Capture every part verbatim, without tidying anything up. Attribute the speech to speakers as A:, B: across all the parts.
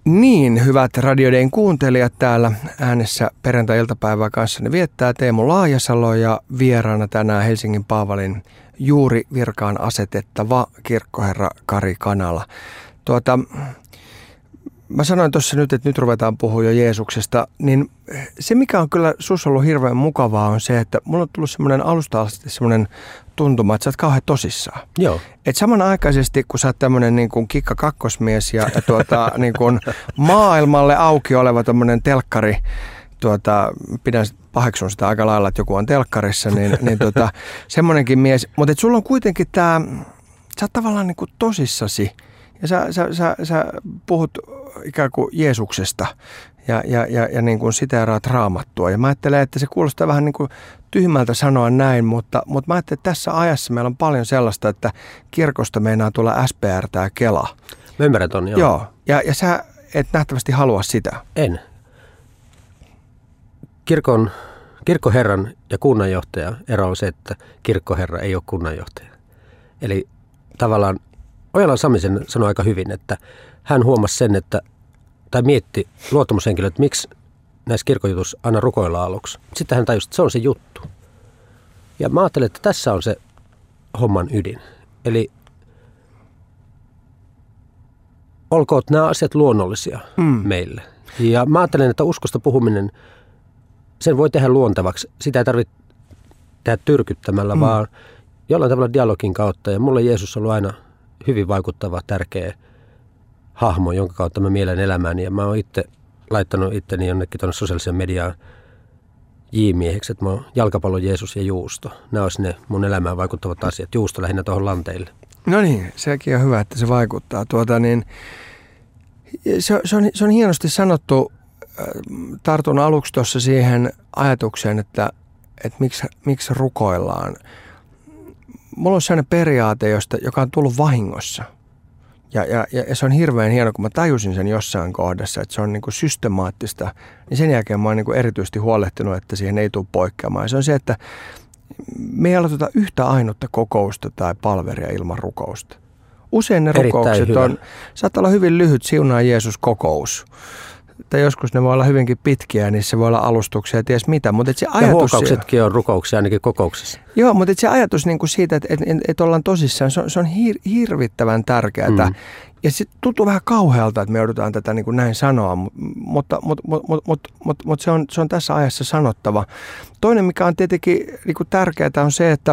A: Niin, hyvät Radiodayn kuuntelijat, täällä äänessä perjantai-iltapäivää kanssani viettää Teemu Laajasalo ja vieraana tänään Helsingin Paavalin juuri virkaan asetettava kirkkoherra Kari Kanala. Tuota, mä sanoin tuossa nyt, että nyt ruvetaan puhua jo Jeesuksesta, niin se mikä on kyllä sussa ollut hirveän mukavaa on se, että mulla on tullut semmoinen alusta asti semmoinen tuntuma, että sä oot kauhean tosissaan.
B: Joo.
A: Et samanaikaisesti, kun sä oot tämmöinen niin kuin kikka kakkosmies ja, ja tuota, niin kuin maailmalle auki oleva tämmöinen telkkari, tuota, pidän paheksun sitä aika lailla, että joku on telkkarissa, niin, niin tuota, semmoinenkin mies. Mutta sulla on kuitenkin tämä, sä oot tavallaan niin kuin tosissasi ja sä, sä, sä, sä puhut ikään kuin Jeesuksesta ja, ja, ja, ja niin kuin siteeraat Raamattua. Ja mä ajattelen, että se kuulostaa vähän niin kuin tyhmältä sanoa näin, mutta, mutta mä ajattelen, että tässä ajassa meillä on paljon sellaista, että kirkosta meinaa tulla S P R tai Kela.
B: Mä ymmärrän ton, joo.
A: Joo, ja, ja sä et nähtävästi halua sitä.
B: En. Kirkon, kirkkoherran ja kunnanjohtaja ero on se, että kirkkoherra ei ole kunnanjohtaja. Eli tavallaan Ojalan Samisen sanoi aika hyvin, että hän huomasi sen, että, tai mietti luottamushenkilö, että miksi näissä kirkkojutuissa aina rukoillaan aluksi. Sitten hän tajusi, että se on se juttu. Ja mä ajattelen, että tässä on se homman ydin. Eli olkoon nämä asiat luonnollisia mm. meille. Ja mä ajattelen, että uskosta puhuminen, sen voi tehdä luontevaksi. Sitä ei tarvitse tehdä tyrkyttämällä, mm. vaan jollain tavalla dialogin kautta. Ja mulle Jeesus on ollut aina hyvin vaikuttava, tärkeä hahmo, jonka kautta mä mielen elämääni. Ja mä oon itse laittanut itteni jonnekin tuonne sosiaaliseen mediaan J-mieheksi, että mä oon jalkapallo, Jeesus ja juusto. Nämä olisi ne mun elämään vaikuttavat asiat. Juusto lähinnä tuohon lanteille. No
A: niin, sekin on hyvä, että se vaikuttaa. Tuota, niin, se, se, on, se on hienosti sanottu. Tartun aluksi tuossa siihen ajatukseen, että, että miksi, miksi rukoillaan. Mulla on sellainen periaate, josta, joka on tullut vahingossa. Ja, ja, ja se on hirveän hieno, kun mä tajusin sen jossain kohdassa, että se on niin kuin systemaattista. Niin sen jälkeen mä oon niin kuin erityisesti huolehtinut, että siihen ei tule poikkeamaan. Ja se on se, että me ei aloiteta yhtä ainutta kokousta tai palveria ilman rukousta. Usein ne
B: Erittäin
A: rukoukset
B: hyvä.
A: on, saattaa olla hyvin lyhyt siunaa Jeesus kokous. Tai joskus ne voi olla hyvinkin pitkiä, niin se voi olla alustuksia ja ties mitä. Mutta se ajatus,
B: ja huokauksetkin on rukouksia ainakin kokouksessa.
A: Joo, mutta se ajatus niin kuin siitä, että, että, että ollaan tosissaan, se on, se on hir, hirvittävän tärkeää. Mm. Ja sitten tuntuu vähän kauhealta, että me joudutaan tätä niin kuin näin sanoa, mutta, mutta, mutta, mutta, mutta, mutta se, on, se on tässä ajassa sanottava. Toinen, mikä on tietenkin niin kuin tärkeää, on se, että,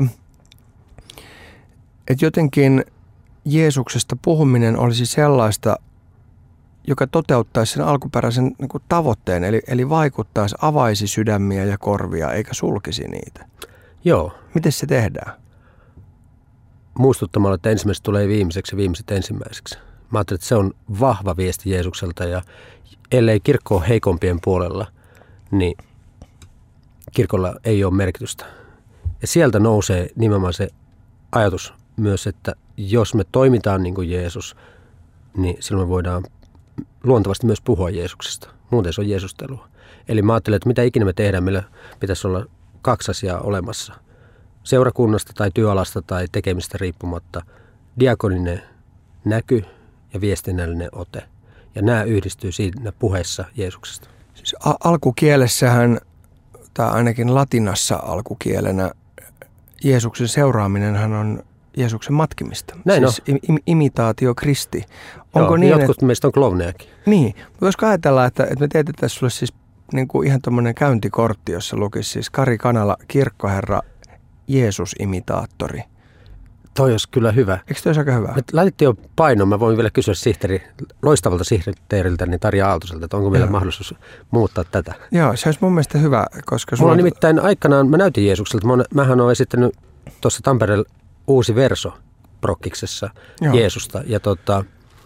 A: että jotenkin Jeesuksesta puhuminen olisi sellaista, joka toteuttaisi sen alkuperäisen niin kuin tavoitteen, eli, eli vaikuttaisi, avaisi sydämiä ja korvia, eikä sulkisi niitä.
B: Joo.
A: Miten se tehdään?
B: Muistuttamalla, että ensimmäiset tulee viimeiseksi ja viimeiset ensimmäiseksi. Mä ajattelin, että se on vahva viesti Jeesukselta, ja ellei kirkko ole heikompien puolella, niin kirkolla ei ole merkitystä. Ja sieltä nousee nimenomaan se ajatus myös, että jos me toimitaan niin kuin Jeesus, niin silloin me voidaan luontevasti myös puhua Jeesuksesta. Muuten se on jeesustelua. Eli mä ajattelen, että mitä ikinä me tehdään, meillä pitäisi olla kaksi asiaa olemassa. Seurakunnasta tai työalasta tai tekemistä riippumatta. Diakoninen näky ja viestinnällinen ote. Ja nämä yhdistyy siinä puheessa Jeesuksesta.
A: Siis a- alkukielessähän, tai ainakin latinassa alkukielenä, Jeesuksen seuraaminenhan on Jeesuksen matkimista.
B: Näin
A: siis
B: on.
A: Im- imitaatio Kristi. Onko
B: Joo,
A: niin,
B: jotkut
A: että,
B: meistä on klovnejakin.
A: niin, voisiko ajatella, että, että me teetetään sulle siis niin kuin ihan tuommoinen käyntikortti, jossa lukisi siis Kari Kanala, kirkkoherra, Jeesus-imitaattori.
B: Toi olisi kyllä hyvä.
A: Eikö toi olisi aika hyvä?
B: Me laitettiin jo painoon. Mä voin vielä kysyä sihteeri, loistavalta sihteeriltä, niin Tarja Aaltoselta, että onko vielä mahdollisuus muuttaa tätä.
A: Joo, se olisi mun mielestä hyvä, koska...
B: Mulla on nimittäin aikanaan, mä näytin Jeesukselta, mä mähän olen esittänyt tuossa Tampereella uusi verso prokkiksessa Jeesusta. Ja tota,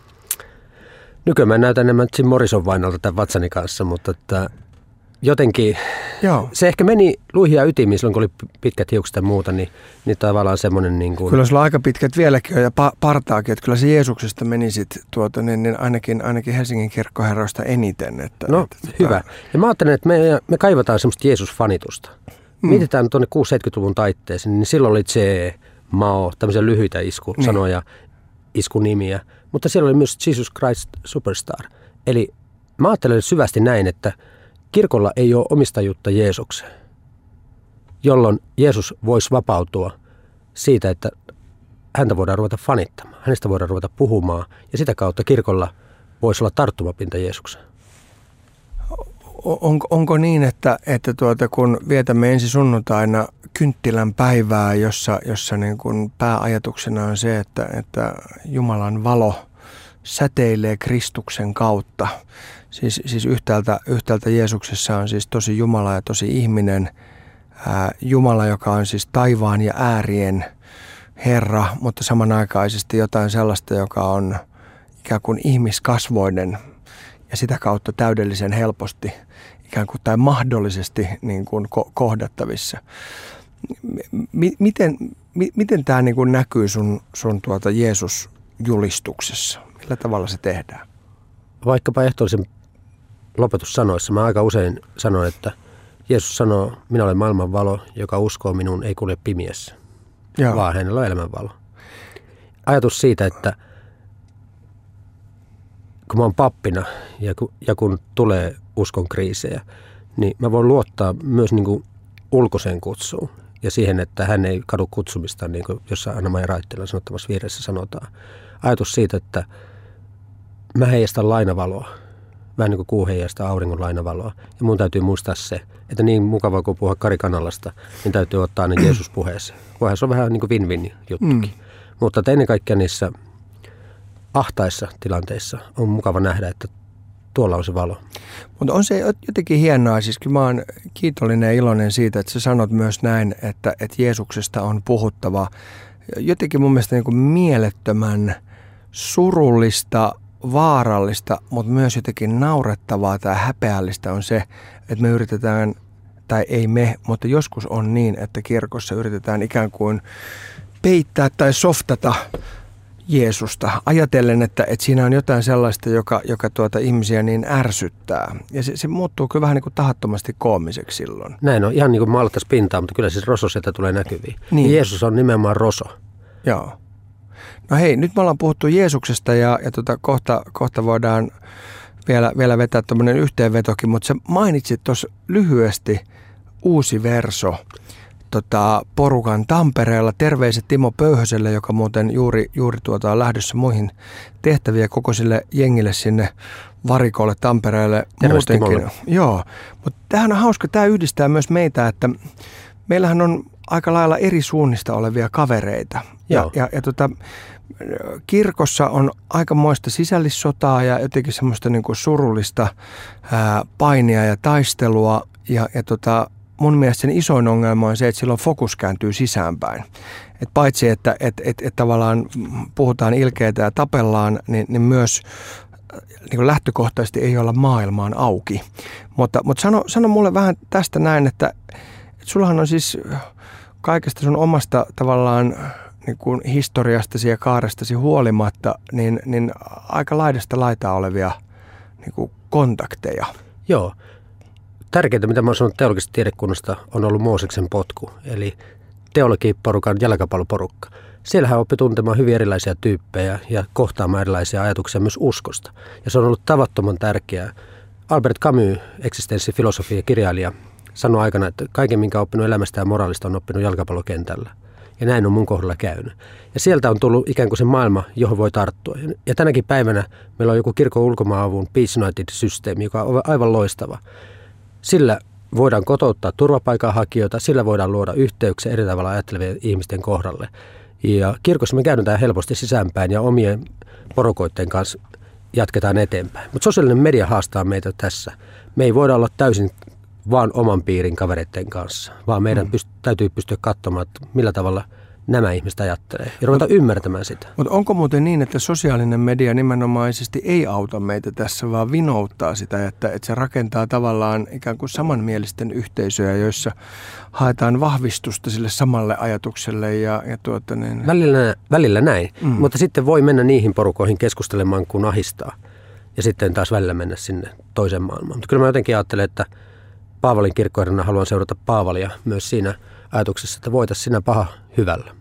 B: nykyään mä näytän enemmän Jim Morrison vainalta tämän vatsani kanssa, mutta että jotenkin
A: Joo.
B: Se ehkä meni luihin ja ytimiin silloin, kun oli pitkät hiukset ja muuta, niin, niin tavallaan semmoinen niin kuin...
A: Kyllä sulla aika pitkät vieläkin on ja pa- partaakin, että kyllä se Jeesuksesta meni sitten tuota, niin, niin ainakin, ainakin Helsingin kirkkoherroista eniten. Että,
B: no
A: että,
B: hyvä.
A: Että...
B: Ja mä ajattelen, että me, me kaivataan semmoista Jeesus-fanitusta. Mm. Mietitään tuonne kuusikymmentä-seitsemänkymmentäluvun taitteeseen, niin silloin oli Che, Mao, tämmöisiä lyhyitä iskusanoja, niin. iskunimiä. Mutta siellä oli myös Jesus Christ Superstar. Eli mä ajattelen syvästi näin, että kirkolla ei ole omistajuutta Jeesukseen, jolloin Jeesus voisi vapautua siitä, että häntä voidaan ruveta fanittamaan, hänestä voidaan ruveta puhumaan ja sitä kautta kirkolla voisi olla tarttumapinta Jeesukseen.
A: On, onko niin, että, että tuota, kun vietämme ensi sunnuntaina kynttilän päivää, jossa, jossa niin kuin pääajatuksena on se, että, että Jumalan valo säteilee Kristuksen kautta. Siis, siis yhtäältä, yhtäältä Jeesuksessa on siis tosi Jumala ja tosi ihminen. Ää, Jumala, joka on siis taivaan ja äärien Herra, mutta samanaikaisesti jotain sellaista, joka on ikään kuin ihmiskasvoinen ja sitä kautta täydellisen helposti ikään kuin tai mahdollisesti niin kuin ko- kohdattavissa. M- miten, m- miten tämä niin kuin näkyy sun, sun tuota Jeesus-julistuksessa? Millä tavalla se tehdään?
B: Vaikkapa ehtoollisen lopetussanoissa mä aika usein sanon, että Jeesus sanoo, minä olen maailman valo, joka uskoo minuun, ei kulje pimiessä, Joo. vaan hänellä on elämän valo. Ajatus siitä, että kun mä oon pappina ja kun, ja kun tulee uskon kriisejä, niin mä voin luottaa myös niin kuin ulkoiseen kutsuun ja siihen, että hän ei kadu kutsumista, niin kuin jossain Anna-Maija Raittilan sanottamassa vieressä sanotaan. Ajatus siitä, että mä heijastan lainavaloa, vähän niin kuin kuu heijastaa auringon lainavaloa. Ja mun täytyy muistaa se, että niin mukavaa kuin puhua Kari Kanalasta, niin täytyy ottaa ne Jeesus puheeseen. Voihan se on vähän niin kuin win-win juttukin. Mm. Mutta ennen kaikkea niissä ahtaissa tilanteissa on mukava nähdä, että tuolla on se valo.
A: Mutta on se jotenkin hienoa, siis kyllä mä oon kiitollinen ja iloinen siitä, että sä sanot myös näin, että, että Jeesuksesta on puhuttava. Jotenkin mun mielestä niin kuin mielettömän surullista, vaarallista, mutta myös jotenkin naurettavaa tai häpeällistä on se, että me yritetään, tai ei me, mutta joskus on niin, että kirkossa yritetään ikään kuin peittää tai softata Jeesusta, ajatellen, että, että siinä on jotain sellaista, joka, joka tuota ihmisiä niin ärsyttää. Ja se, se muuttuu kyllä vähän niin kuin tahattomasti koomiseksi silloin.
B: Näin on, ihan niin kuin maalattaisiin pintaa, mutta kyllä siis roso sieltä tulee näkyviin.
A: Niin.
B: Ja Jeesus on nimenomaan roso.
A: Joo. No hei, nyt me ollaan puhuttu Jeesuksesta ja, ja tota, kohta, kohta voidaan vielä, vielä vetää tämmöinen yhteenvetokin, mutta sä mainitsit tuossa lyhyesti Uusi Verso tota, porukan Tampereella. Terveiset Timo Pöyhöselle, joka muuten juuri, juuri tuota, on lähdössä muihin tehtäviä koko sille jengille sinne varikolle Tampereelle.
B: Terveistä
A: muutenkin. Joo, mutta tämähän on hauska, tämä yhdistää myös meitä, että meillähän on aika lailla eri suunnista olevia kavereita. Ja, ja, ja tota, kirkossa on aikamoista sisällissotaa ja jotenkin semmoista niin kuin surullista ää, painia ja taistelua. Ja, ja tota, mun mielestä sen isoin ongelma on se, että silloin fokus kääntyy sisäänpäin. Et paitsi, että et, et, et tavallaan puhutaan ilkeitä ja tapellaan, niin, niin myös niin kuin lähtökohtaisesti ei olla maailmaan auki. Mutta, mutta sano, sano mulle vähän tästä näin, että, että sullahan on siis kaikesta sun omasta tavallaan niin kuin historiastasi ja kaarestasi huolimatta, niin, niin aika laidasta laitaa olevia niin kuin kontakteja.
B: Joo. Tärkeintä, mitä mä oon sanonut teologisesta tiedekunnasta, on ollut Mooseksen potku, eli teologiporukan jalkapalloporukka. Siellähän oppi tuntemaan hyvin erilaisia tyyppejä ja kohtaamaan erilaisia ajatuksia myös uskosta. Ja se on ollut tavattoman tärkeää. Albert Camus, eksistenssifilosofi ja kirjailija, sanoi aikana, että kaiken, minkä on oppinut elämästä ja moraalista, on oppinut jalkapallokentällä. Ja näin on mun kohdalla käynyt. Ja sieltä on tullut ikään kuin se maailma, johon voi tarttua. Ja tänäkin päivänä meillä on joku kirkon ulkomaanavun Peace United-systeemi, joka on aivan loistava. Sillä voidaan kotouttaa turvapaikanhakijoita, sillä voidaan luoda yhteyksiä eri tavalla ajattelevien ihmisten kohdalle. Ja kirkossa me käydään helposti sisäänpäin ja omien porukoiden kanssa jatketaan eteenpäin. Mutta sosiaalinen media haastaa meitä tässä. Me ei voida olla täysin vaan oman piirin kavereiden kanssa, vaan meidän mm. pyst- täytyy pystyä katsomaan, että millä tavalla nämä ihmiset ajattelee ja ruveta ymmärtämään sitä.
A: Mutta onko muuten niin, että sosiaalinen media nimenomaisesti ei auta meitä tässä, vaan vinouttaa sitä, että, että se rakentaa tavallaan ikään kuin samanmielisten yhteisöjä, joissa haetaan vahvistusta sille samalle ajatukselle ja, ja tuota niin.
B: Välillä, välillä näin, mm. mutta sitten voi mennä niihin porukoihin keskustelemaan, kun ahistaa ja sitten taas välillä mennä sinne toiseen maailmaan. Mutta kyllä mä jotenkin ajattelen, että Paavalin kirkkoherrana haluan seurata Paavalia myös siinä ajatuksessa, että voitaisiin sinä paha hyvällä.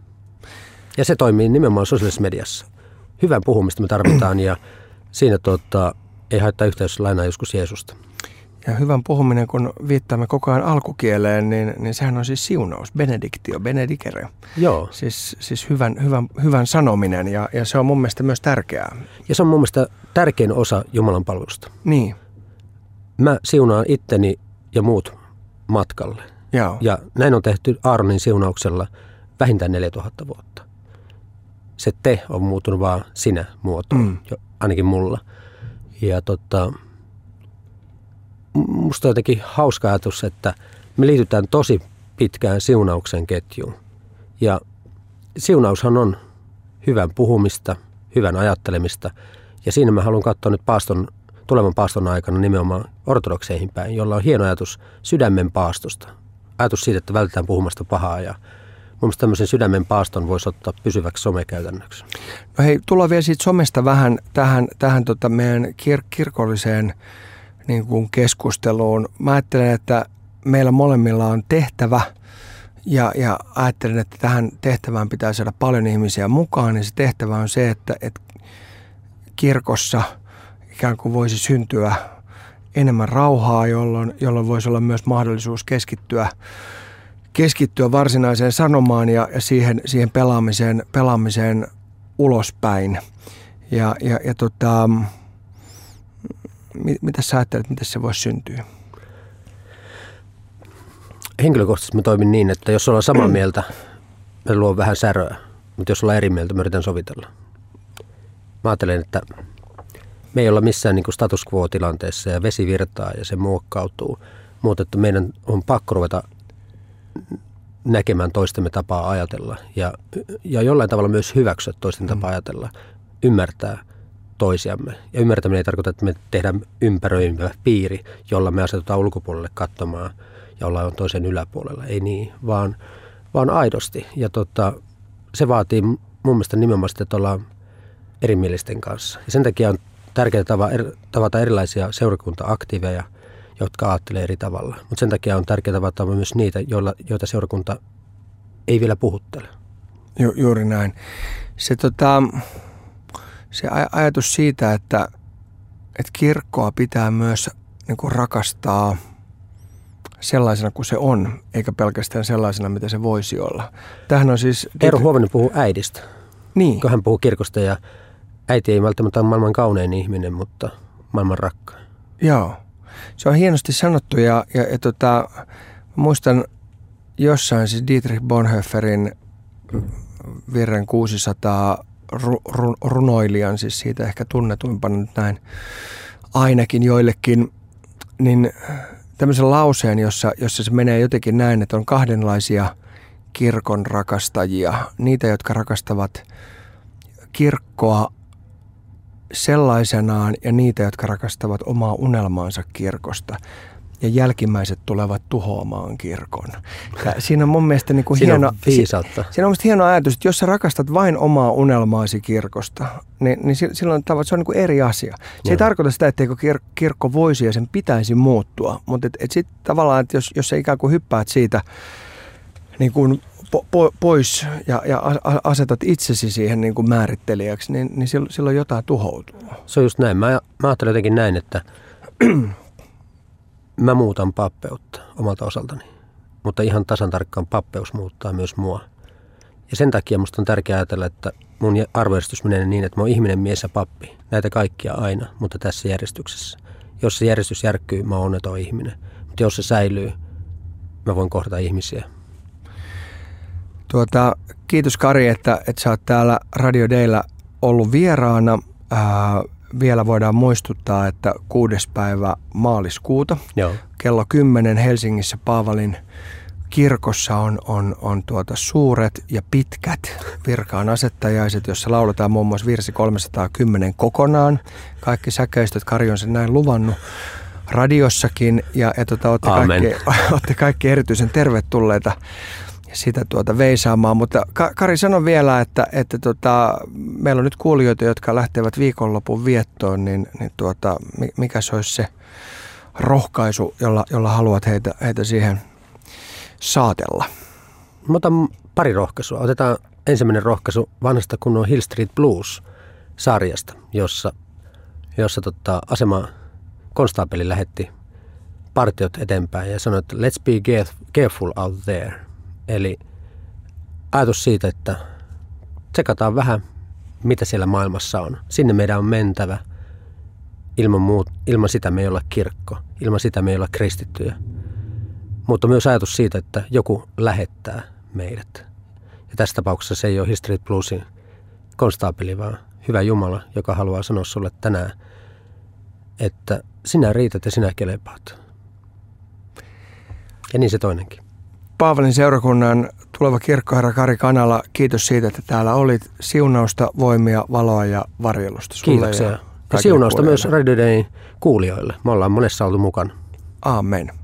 B: Ja se toimii nimenomaan sosiaalisessa mediassa. Hyvän puhumista me tarvitaan ja siinä tuota, ei haittaa yhtään, jos lainaa joskus Jeesusta.
A: Ja hyvän puhuminen, kun viittaamme koko ajan alkukieleen, niin, niin sehän on siis siunaus, benediktio, benedicere.
B: Joo.
A: Siis, siis hyvän, hyvän, hyvän sanominen ja, ja se on mun mielestä myös tärkeää.
B: Ja se on mun mielestä tärkein osa Jumalan palvelusta.
A: Niin.
B: Mä siunaan itteni ja muut matkalle.
A: Joo.
B: Ja näin on tehty Aaronin siunauksella vähintään neljätuhatta vuotta. Se te on muuttunut vaan sinä muotoon, mm. ainakin mulla. Ja tota, musta on jotenkin hauska ajatus, että me liitytään tosi pitkään siunauksen ketjuun. Ja siunaushan on hyvän puhumista, hyvän ajattelemista. Ja siinä mä haluan katsoa nyt paaston, tulevan paaston aikana nimenomaan ortodokseihin päin, jolla on hieno ajatus sydämen paastosta. Ajatus siitä, että vältetään puhumasta pahaa ja mun mielestä tämmöisen sydämen paaston voisi ottaa pysyväksi somekäytännöksi.
A: No hei, tullaan vielä siitä somesta vähän tähän, tähän tota meidän kir- kirkolliseen niin kuin keskusteluun. Mä ajattelen, että meillä molemmilla on tehtävä ja, ja ajattelen, että tähän tehtävään pitää saada paljon ihmisiä mukaan. Ja se tehtävä on se, että, että kirkossa ikään kuin voisi syntyä enemmän rauhaa, jolloin, jolloin voisi olla myös mahdollisuus keskittyä keskittyä varsinaiseen sanomaan ja, ja siihen, siihen pelaamiseen, pelaamiseen ulospäin. Ja, ja, ja tota, mit, mitä sä ajattelet, miten se voisi syntyä?
B: Henkilökohtaisesti mä toimin niin, että jos ollaan samaa mieltä, mä luon vähän säröä, mutta jos ollaan eri mieltä, mä yritän sovitella. Mä ajattelen, että me ei olla missään niin kuin status quo-tilanteessa ja vesi virtaa ja se muokkautuu, mutta että meidän on pakko ruveta näkemään toistemme tapaa ajatella ja, ja jollain tavalla myös hyväksyä toisten mm. tapaa ajatella, ymmärtää toisiamme. Ja ymmärtäminen ei tarkoita, että me tehdään ympäröivä piiri, jolla me asetutaan ulkopuolelle katsomaan ja ollaan toisen yläpuolella. Ei niin, vaan, vaan aidosti. Ja tota, se vaatii mun mielestä nimenomaan sitä, että ollaan erimielisten kanssa. Ja sen takia on tärkeää tavata erilaisia seurakunta-aktiiveja, jotka ajattelee eri tavalla. Mutta sen takia on tärkeää tavata myös niitä, joilla, joita seurakunta ei vielä puhuttele.
A: Ju, juuri näin. Se, tota, se aj- ajatus siitä, että, että kirkkoa pitää myös niin kuin rakastaa sellaisena kuin se on, eikä pelkästään sellaisena, mitä se voisi olla. Tämähän on siis...
B: Eero Huovinen puhuu äidistä.
A: Niin.
B: Kun hän puhuu kirkosta ja äiti ei välttämättä ole maailman kaunein ihminen, mutta maailman rakkain.
A: Joo. Se on hienosti sanottu ja, ja, ja tota, muistan jossain siis Dietrich Bonhoefferin virren kuusisataa ru, ru, runoilijan, siis siitä ehkä tunnetuimpana nyt näin ainakin joillekin, niin tämmöisen lauseen, jossa, jossa se menee jotenkin näin, että on kahdenlaisia kirkon rakastajia. Niitä, jotka rakastavat kirkkoa sellaisenaan ja niitä, jotka rakastavat omaa unelmaansa kirkosta. Ja jälkimmäiset tulevat tuhoamaan kirkon. Ja siinä on mun mielestä niin kuin
B: siinä
A: hieno,
B: on viisautta.
A: Siinä on mun hieno ajatus, että jos sä rakastat vain omaa unelmaasi kirkosta, niin, niin silloin se on niin kuin eri asia. Se no. ei tarkoita sitä, etteikö kir- kirkko voisi ja sen pitäisi muuttua. Mutta et, et sitten tavallaan, että jos, jos sä ikään kuin hyppäät siitä niin kuin po, po, pois ja, ja asetat itsesi siihen niin kuin määrittelijäksi, niin, niin silloin, silloin jotain tuhoutuu.
B: Se on just näin. Mä, mä ajattelen jotenkin näin, että mä muutan pappeutta omalta osaltani, mutta ihan tasan tarkkaan pappeus muuttaa myös mua. Ja sen takia musta on tärkeää ajatella, että mun arvojärjestys menee niin, että mä oon ihminen, mies ja pappi. Näitä kaikkia aina, mutta tässä järjestyksessä. Jos se järjestys järkkyy, mä oon onneton ihminen. Mutta jos se säilyy, mä voin kohdata ihmisiä.
A: Tuota, kiitos Kari, että, että sä oot täällä Radio Dayllä ollut vieraana. Ää, vielä voidaan muistuttaa, että kuudes päivä maaliskuuta
B: Joo.
A: kello kymmenen Helsingissä Paavalin kirkossa on, on, on tuota suuret ja pitkät virkaan asettajaiset, jossa lauletaan muun muassa virsi kolmesataakymmenen kokonaan. Kaikki säkeistöt, Kari on sen näin luvannut radiossakin ja, ja tuota, olette, kaikki, olette kaikki erityisen tervetulleita sitä tuota veisaamaan, mutta Kari sano vielä, että, että tota, meillä on nyt kuulijoita, jotka lähtevät viikonlopun viettoon, niin, niin tuota, mikä se olisi se rohkaisu, jolla, jolla haluat heitä, heitä siihen saatella?
B: Mä otan pari rohkaisua. Otetaan ensimmäinen rohkaisu vanhasta kunnon Hill Street Blues-sarjasta, jossa jossa tota, asema konstaapeli lähetti partiot eteenpäin ja sanoi, että let's be careful out there. Eli ajatus siitä, että tsekataan vähän, mitä siellä maailmassa on. Sinne meidän on mentävä. Ilman, muut, ilman sitä me ei olla kirkko. Ilman sitä me ei olla kristittyjä. Mutta myös ajatus siitä, että joku lähettää meidät. Ja tässä tapauksessa se ei ole History Plusin konstaapeli, vaan hyvä Jumala, joka haluaa sanoa sulle tänään, että sinä riität ja sinä kelepaat. Ja niin se toinenkin.
A: Paavalin seurakunnan tuleva kirkkoherra Kari Kanala, kiitos siitä, että täällä olit. Siunausta, voimia, valoa ja varjelusta sulle.
B: Kiitoksia. Ja, ja siunausta myös Radio Dayn kuulijoille. Me ollaan monessa oltu mukana.
A: Amen.